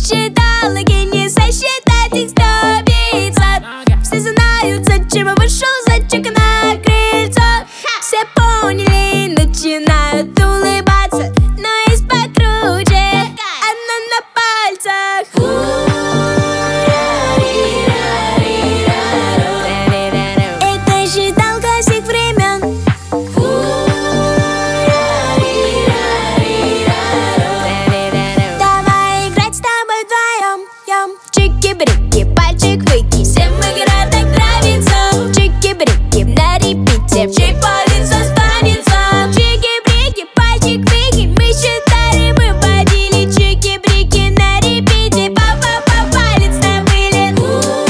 Считалки не сосчитать их 100-500. Все знают, зачем я вышел за чек на крыльцо. Все поняли, начинают улыбаться, но есть покруче, она на пальцах. Это считалка всех времен. Давай играть с тобой вдвоем. Чики-брики, пальчик выкинь. Всем игра так нравится. Чики-брики на репите. Чей палец останется. Чики-брики, пальчик выкинь. Мы считали, мы водили. Чики-брики на репите. Папа, палец на вылет.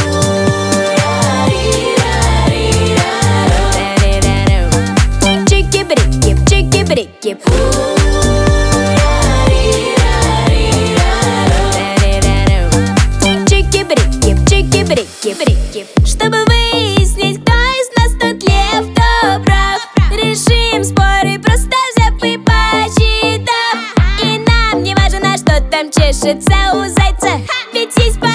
Чики-брики, чики-брики. Чики-брики, чтобы выяснить, кто из нас тут лев, кто прав, решим споры, просто взяв и посчитав. И нам не важно, что там чешется у зайца, ведь есть